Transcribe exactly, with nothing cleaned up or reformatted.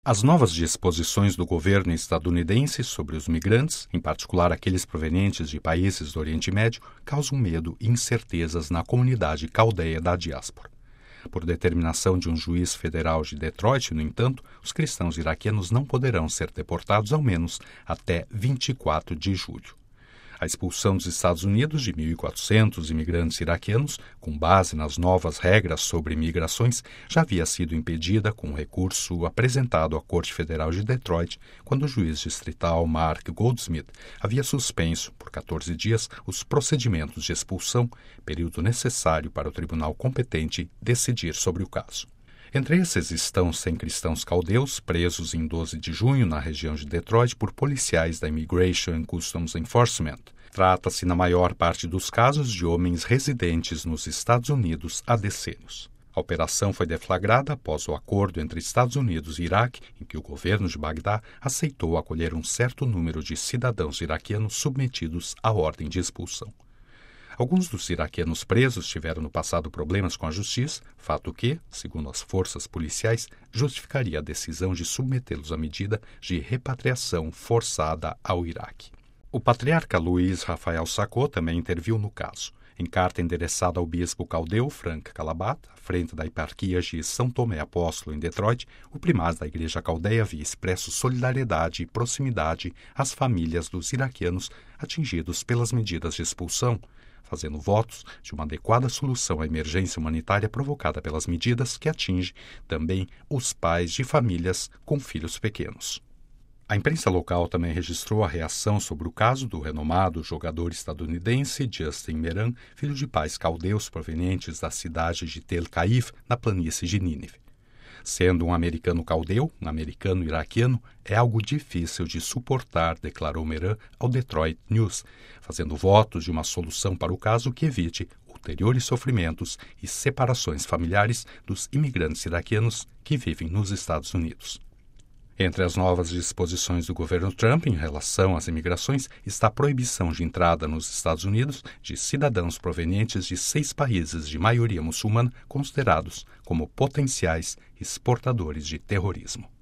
As novas disposições do governo estadunidense sobre os migrantes, em particular aqueles provenientes de países do Oriente Médio, causam medo e incertezas na comunidade caldeia da diáspora. Por determinação de um juiz federal de Detroit, no entanto, os cristãos iraquianos não poderão ser deportados ao menos até vinte e quatro de julho. A expulsão dos Estados Unidos de mil e quatrocentos imigrantes iraquianos, com base nas novas regras sobre imigrações, já havia sido impedida com um recurso apresentado à Corte Federal de Detroit, quando o juiz distrital Mark Goldsmith havia suspenso, por quatorze dias, os procedimentos de expulsão, período necessário para o tribunal competente decidir sobre o caso. Entre esses estão cem cristãos caldeus presos em doze de junho na região de Detroit por policiais da Immigration and Customs Enforcement. Trata-se, na maior parte dos casos, de homens residentes nos Estados Unidos há decênios. A operação foi deflagrada após o acordo entre Estados Unidos e Iraque, em que o governo de Bagdá aceitou acolher um certo número de cidadãos iraquianos submetidos à ordem de expulsão. Alguns dos iraquianos presos tiveram no passado problemas com a justiça, fato que, segundo as forças policiais, justificaria a decisão de submetê-los à medida de repatriação forçada ao Iraque. O patriarca Luiz Rafael Sacco também interviu no caso. Em carta endereçada ao bispo caldeu Frank Calabat, à frente da eparquia de São Tomé Apóstolo em Detroit, o primaz da Igreja Caldeia havia expresso solidariedade e proximidade às famílias dos iraquianos atingidos pelas medidas de expulsão, fazendo votos de uma adequada solução à emergência humanitária provocada pelas medidas que atinge também os pais de famílias com filhos pequenos. A imprensa local também registrou a reação sobre o caso do renomado jogador estadunidense Justin Meram, filho de pais caldeus provenientes da cidade de Tel Caif, na planície de Nínive. Sendo um americano caldeu, um americano iraquiano, é algo difícil de suportar, declarou Meram ao Detroit News, fazendo votos de uma solução para o caso que evite ulteriores sofrimentos e separações familiares dos imigrantes iraquianos que vivem nos Estados Unidos. Entre as novas disposições do governo Trump em relação às imigrações está a proibição de entrada nos Estados Unidos de cidadãos provenientes de seis países de maioria muçulmana considerados como potenciais exportadores de terrorismo.